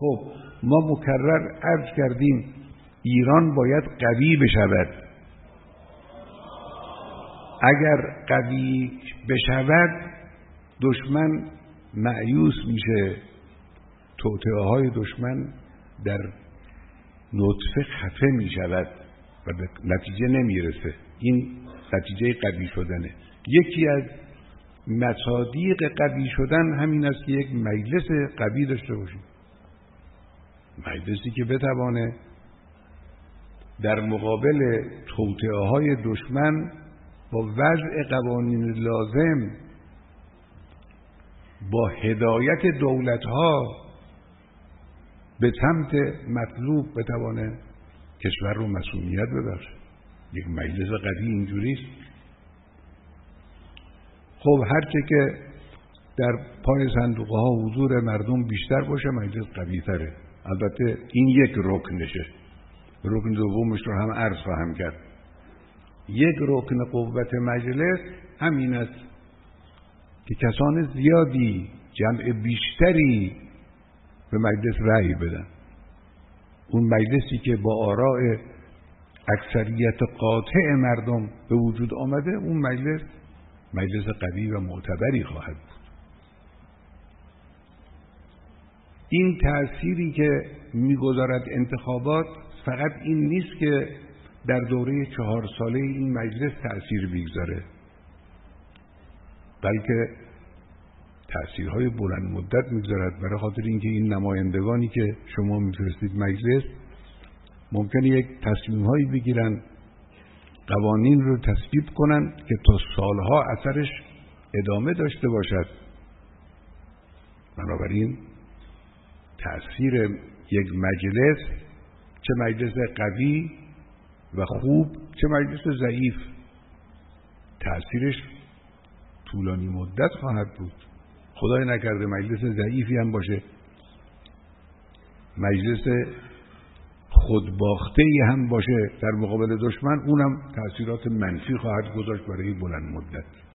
خب ما مکرر عرض کردیم ایران باید قوی بشود. اگر قوی بشود دشمن مایوس میشه، توطئه‌های دشمن در نطفه خفه میشود و به نتیجه نمیرسه. این نتیجه قوی شدنه. یکی از مصادیق قوی شدن همین است که یک مجلس قوی داشته باشیم، مجلسی که بتوانه در مقابل توطئه‌های دشمن با وضع قوانین لازم، با هدایت دولت‌ها به سمت مطلوب بتوانه کشور رو مسئولیت ببخشه. یک مجلس قوی اینجوریست. خب هرچه که در پای صندوق ها حضور مردم بیشتر باشه مجلس قوی تره. البته این یک رکنشه. رکن دومش رو هم عرض خواهم کرد. یک رکن قوت مجلس همین است که کسان زیادی، جمع بیشتری به مجلس رأی بدن. اون مجلسی که با آراء اکثریت قاطع مردم به وجود آمده، اون مجلس قوی و معتبری خواهد بود. این تأثیری که میگذارد انتخابات فقط این نیست که در دوره 4 ساله این مجلس تأثیر بگذاره، بلکه تأثیرهای بلند مدت میگذارد. برای خاطر اینکه این نمایندگانی که شما میفرستید مجلس ممکنه یک تصمیم‌هایی بگیرن، قوانین رو تصویب کنن که تا سالها اثرش ادامه داشته باشد. بنابراین تأثیر یک مجلس، چه مجلس قوی و خوب چه مجلس ضعیف، تأثیرش طولانی مدت خواهد بود. خدای نکرده مجلس ضعیفی هم باشه، مجلس خودباخته‌ای هم باشه در مقابل دشمن، اونم تأثیرات منفی خواهد گذاشت برای بلند مدت.